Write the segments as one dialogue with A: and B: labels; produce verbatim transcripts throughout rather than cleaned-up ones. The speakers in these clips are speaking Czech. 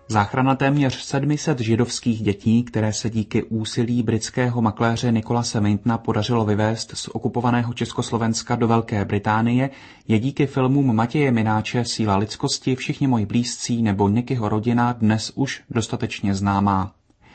A: Záchrana téměř sedm set židovských dětí, které se díky úsilí britského makléře Nicholase Wintona podařilo vyvést z okupovaného Československa do Velké Británie, je díky filmům Matěje Mináče Síla lidskosti, Všichni moji blízcí nebo Nikyho rodina dnes už dostatečně známá.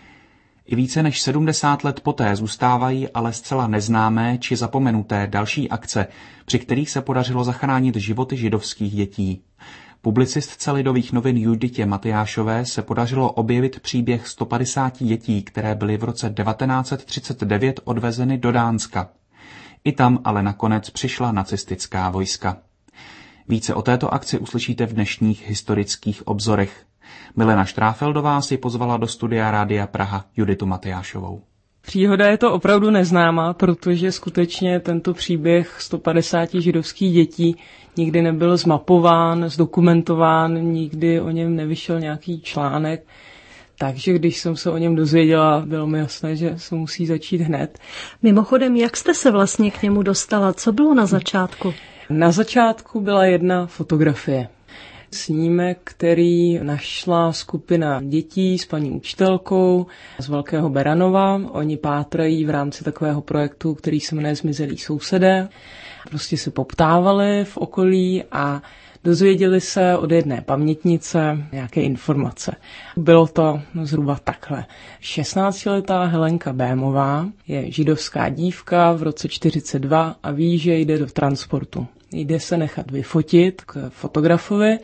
A: I více než sedmdesát let poté zůstávají ale zcela neznámé či zapomenuté další akce, při kterých se podařilo zachránit životy židovských dětí. Publicistce Lidových novin Juditě Matyášové se podařilo objevit příběh sto padesáti dětí, které byly v roce devatenáct set třicet devět odvezeny do Dánska. I tam ale nakonec přišla nacistická vojska. Více o této akci uslyšíte v dnešních historických obzorech. Milena Štráfeldová si pozvala do studia Rádia Praha Juditu Matyášovou.
B: Příhoda je to opravdu neznámá, protože skutečně tento příběh sto padesáti židovských dětí nikdy nebyl zmapován, zdokumentován, nikdy o něm nevyšel nějaký článek. Takže když jsem se o něm dozvěděla, bylo mi jasné, že se musí začít hned.
C: Mimochodem, jak jste se vlastně k němu dostala? Co bylo na začátku?
B: Na začátku byla jedna fotografie. Snímek, který našla skupina dětí s paní učitelkou z Velkého Beranova. Oni pátrají v rámci takového projektu, který se jmenuje Zmizelí sousedé. Prostě se poptávali v okolí a dozvěděli se od jedné pamětnice nějaké informace. Bylo to no, zhruba takhle. šestnáctiletá Helenka Bémová je židovská dívka v roce čtyřicet dva a ví, že jde do transportu. Jde se nechat vyfotit k fotografovi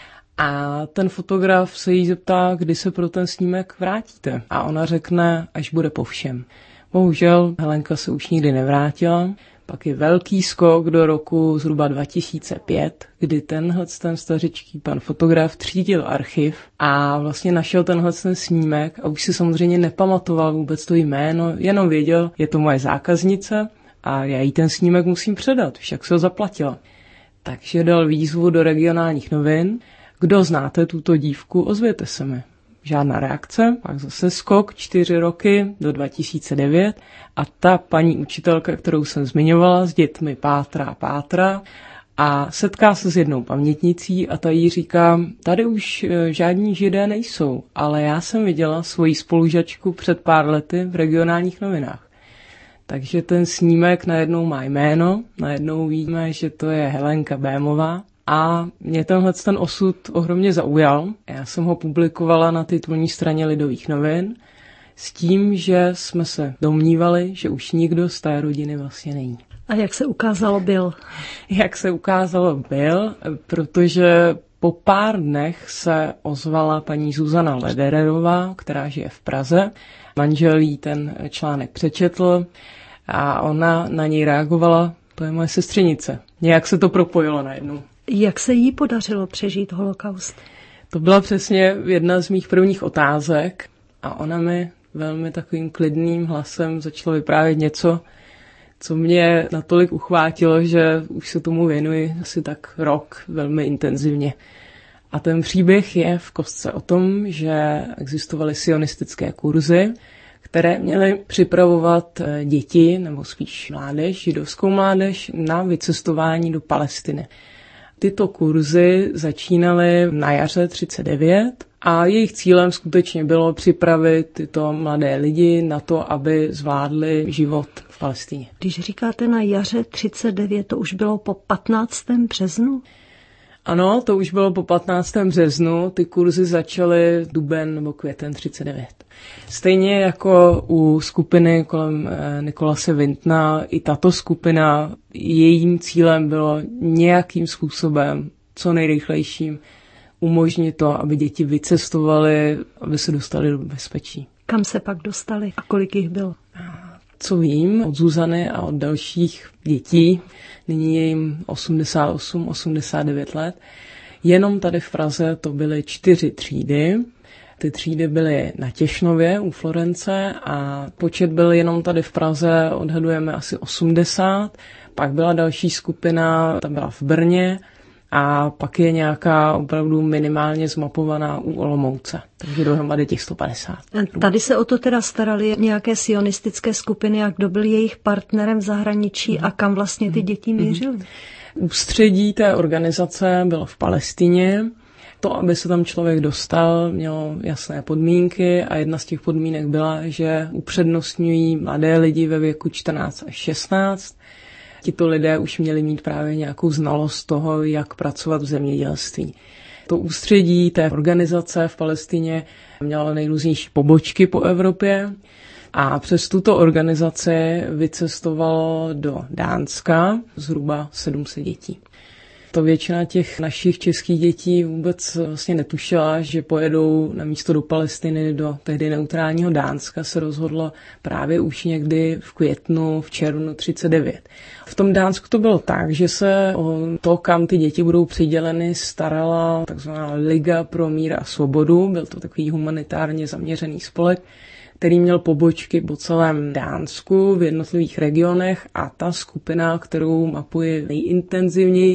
B: a ten fotograf se jí zeptá, kdy se pro ten snímek vrátíte. A ona řekne, až bude po všem. Bohužel Helenka se už nikdy nevrátila. Pak je velký skok do roku zhruba dva tisíce pět, kdy tenhle ten stařičký pan fotograf třídil archiv a vlastně našel tenhle ten snímek a už si samozřejmě nepamatoval vůbec to jméno, jenom věděl, je to moje zákaznice a já jí ten snímek musím předat, však se ho zaplatila. Takže dal výzvu do regionálních novin. Kdo znáte tuto dívku, ozvěte se mi. Žádná reakce, pak zase skok čtyři roky do dva tisíce devět a ta paní učitelka, kterou jsem zmiňovala, s dětmi pátrá, pátrá a setká se s jednou pamětnicí a ta jí říká, tady už žádní židé nejsou, ale já jsem viděla svoji spolužačku před pár lety v regionálních novinách. Takže ten snímek najednou má jméno, najednou víme, že to je Helenka Bémová. A mě tenhle ten osud ohromně zaujal. Já jsem ho publikovala na titulní straně Lidových novin s tím, že jsme se domnívali, že už nikdo z té rodiny vlastně není.
C: A jak se ukázalo, byl?
B: Jak se ukázalo, byl, protože po pár dnech se ozvala paní Zuzana Ledererová, která žije v Praze. Manžel jí ten článek přečetl a ona na něj reagovala, to je moje sestřenice. Nějak se to propojilo najednou.
C: Jak se jí podařilo přežít holokaust?
B: To byla přesně jedna z mých prvních otázek a ona mi velmi takovým klidným hlasem začala vyprávět něco, co mě natolik uchvátilo, že už se tomu věnuji asi tak rok velmi intenzivně. A ten příběh je v kostce o tom, že existovaly sionistické kurzy, které měly připravovat děti, nebo spíš mládež, židovskou mládež, na vycestování do Palestiny. Tyto kurzy začínaly na jaře třicet devět a jejich cílem skutečně bylo připravit tyto mladé lidi na to, aby zvládli život v Palestině.
C: Když říkáte na jaře třicet devět, to už bylo po patnáctého březnu?
B: Ano, to už bylo po patnáctého březnu, ty kurzy začaly duben nebo květen třicet devět. Stejně jako u skupiny kolem Nicholase Wintona, i tato skupina, jejím cílem bylo nějakým způsobem, co nejrychlejším, umožnit to, aby děti vycestovaly, aby se dostali do bezpečí.
C: Kam se pak dostali a kolik jich bylo?
B: Co vím od Zuzany a od dalších dětí, nyní je jim osmdesát osm osmdesát devět let, jenom tady v Praze to byly čtyři třídy. Ty třídy byly na Těšnově u Florence a počet byl jenom tady v Praze, odhadujeme asi osmdesát. Pak byla další skupina, ta byla v Brně a pak je nějaká opravdu minimálně zmapovaná u Olomouce. Takže dohromady těch sto padesát.
C: Tady se o to teda starali nějaké sionistické skupiny a kdo byl jejich partnerem v zahraničí a kam vlastně ty děti mířily?
B: Ústředí té organizace bylo v Palestině To, aby se tam člověk dostal, mělo jasné podmínky a jedna z těch podmínek byla, že upřednostňují mladé lidi ve věku čtrnáct až šestnáct. Tito lidé už měli mít právě nějakou znalost toho, jak pracovat v zemědělství. To ústředí té organizace v Palestině mělo nejrůznější pobočky po Evropě a přes tuto organizaci vycestovalo do Dánska zhruba sedm set dětí. To většina těch našich českých dětí vůbec vlastně netušila, že pojedou na místo do Palestiny, do tehdy neutrálního Dánska, se rozhodlo právě už někdy v květnu, v červnu třicet devět. V tom Dánsku to bylo tak, že se o to, kam ty děti budou přiděleny, starala takzvaná Liga pro mír a svobodu. Byl to takový humanitárně zaměřený spolek, který měl pobočky po celém Dánsku v jednotlivých regionech a ta skupina, kterou mapuji nejintenzivněji,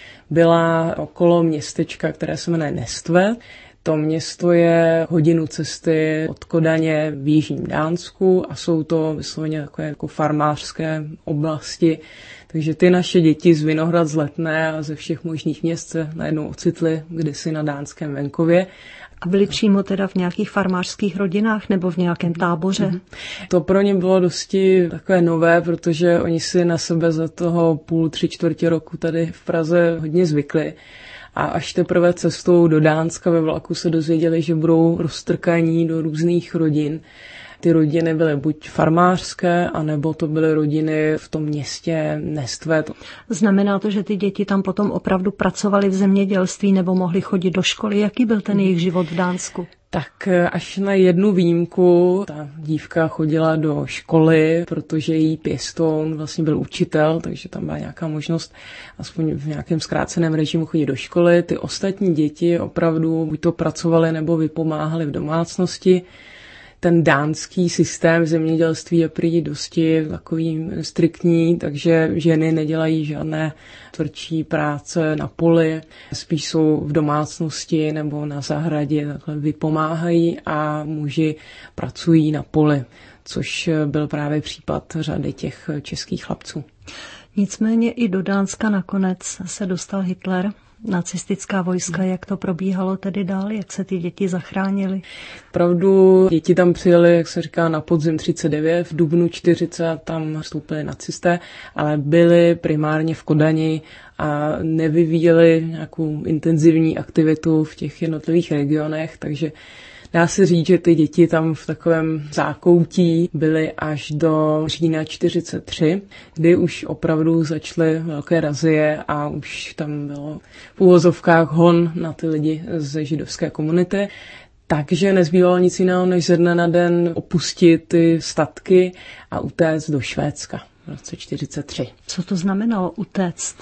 B: byla okolo městečka, které se jmenuje Næstved. To město je hodinu cesty od Kodaně v jižním Dánsku a jsou to vysloveně takové jako farmářské oblasti. Takže ty naše děti z Vinohrad, z Letné a ze všech možných měst se najednou ocitly kdysi na dánském venkově.
C: A byli přímo teda v nějakých farmářských rodinách nebo v nějakém táboře? Mm-hmm.
B: To pro ně bylo dosti takové nové, protože oni si na sebe za toho půl, tři čtvrtě roku tady v Praze hodně zvykli. A až teprve cestou do Dánska ve vlaku se dozvěděli, že budou roztrkaní do různých rodin. Ty rodiny byly buď farmářské, anebo to byly rodiny v tom městě Næstved.
C: Znamená to, že ty děti tam potom opravdu pracovaly v zemědělství nebo mohly chodit do školy? Jaký byl ten jejich život v Dánsku?
B: Tak až na jednu výjimku, ta dívka chodila do školy, protože její pěstoun vlastně byl učitel, takže tam byla nějaká možnost aspoň v nějakém zkráceném režimu chodit do školy. Ty ostatní děti opravdu buď to pracovaly nebo vypomáhaly v domácnosti. Ten dánský systém v zemědělství je prý dosti takový striktní, takže ženy nedělají žádné tvrdší práce na poli, spíš jsou v domácnosti nebo na zahradě, takhle vypomáhají a muži pracují na poli, což byl právě případ řady těch českých chlapců.
C: Nicméně i do Dánska nakonec se dostal Hitler. Nacistická vojska, jak to probíhalo tedy dál, jak se ty děti zachránily?
B: Opravdu děti tam přijeli, jak se říká, na podzim třicet devět, v dubnu čtyřicet tam vstoupili nacisté, ale byli primárně v Kodani a nevyvíjeli nějakou intenzivní aktivitu v těch jednotlivých regionech, takže dá se říct, že ty děti tam v takovém zákoutí byly až do října čtyřicet tři, kdy už opravdu začaly velké razie a už tam bylo v úvozovkách hon na ty lidi ze židovské komunity. Takže nezbývalo nic jiného, než ze dne na den opustit ty statky a utéct do Švédska v roce čtyřicet tři.
C: Co to znamenalo utéct?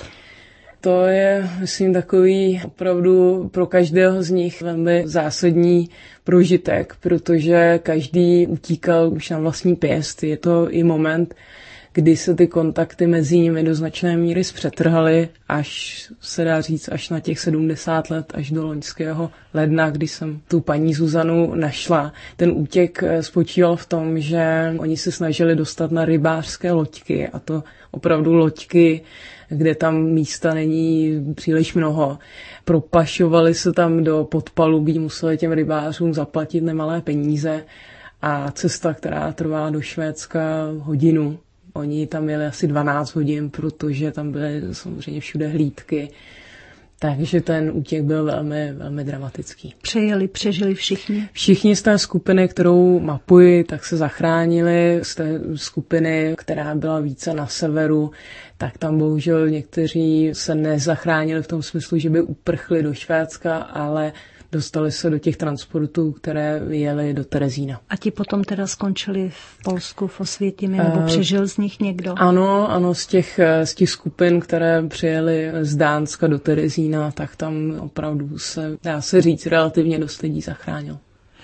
B: To je, myslím, takový opravdu pro každého z nich velmi zásadní prožitek, protože každý utíkal už na vlastní pěst. Je to i moment, kdy se ty kontakty mezi nimi do značné míry zpřetrhaly, až se dá říct až na těch sedmdesát let, až do loňského ledna, kdy jsem tu paní Zuzanu našla. Ten útěk spočíval v tom, že oni se snažili dostat na rybářské loďky, a to opravdu loďky, kde tam místa není příliš mnoho. Propašovali se tam do podpalubí, museli těm rybářům zaplatit nemalé peníze a cesta, která trvá do Švédska hodinu. Oni tam jeli asi dvanáct hodin, protože tam byly samozřejmě všude hlídky. Takže ten útěk byl velmi, velmi dramatický.
C: Přejeli, přežili všichni?
B: Všichni z té skupiny, kterou mapuji, tak se zachránili. Z té skupiny, která byla více na severu, tak tam bohužel někteří se nezachránili v tom smyslu, že by uprchli do Švédska, ale dostali se do těch transportů, které jeli do Terezína.
C: A ti potom teda skončili v Polsku, v Osvětimi, nebo uh, přežil z nich někdo?
B: Ano, ano, z těch, z těch skupin, které přijeli z Dánska do Terezína, tak tam opravdu se, dá se říct, relativně dost lidí zachránil.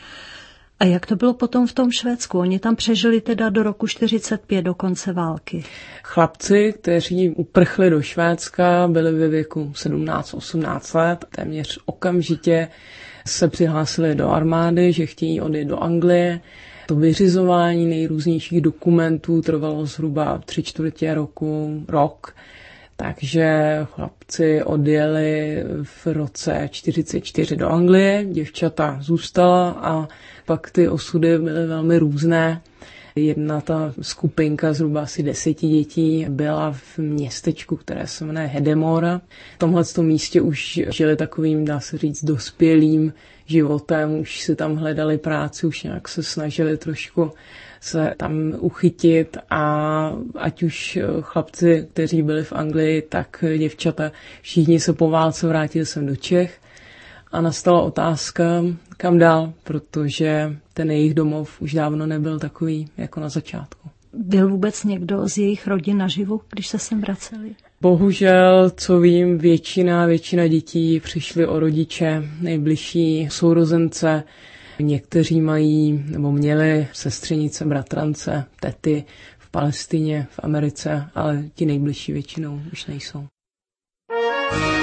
C: A jak to bylo potom v tom Švédsku? Oni tam přežili teda do roku čtyřicet pět, do konce války.
B: Chlapci, kteří uprchli do Švédska, byli ve věku sedmnáct osmnáct let, téměř okamžitě se přihlásili do armády, že chtějí odjet do Anglie. To vyřizování nejrůznějších dokumentů trvalo zhruba tři čtvrtě roku, rok. Takže chlapci odjeli v roce čtyřicet čtyři do Anglie, děvčata zůstala a pak ty osudy byly velmi různé. Jedna ta skupinka zhruba asi deseti dětí byla v městečku, které se jmenuje Hedemora. V tomhletom místě už žili takovým, dá se říct, dospělým životem, už si tam hledali práci, už nějak se snažili trošku se tam uchytit a ať už chlapci, kteří byli v Anglii, tak děvčata, všichni se po válce vrátili sem do Čech a nastala otázka, kam dál, protože ten jejich domov už dávno nebyl takový jako na začátku.
C: Byl vůbec někdo z jejich rodin naživu, když se sem vraceli?
B: Bohužel, co vím, většina, většina dětí přišly o rodiče, nejbližší sourozence. Někteří mají nebo měli sestřenice, bratrance, tety v Palestině, v Americe, ale ti nejbližší většinou už nejsou.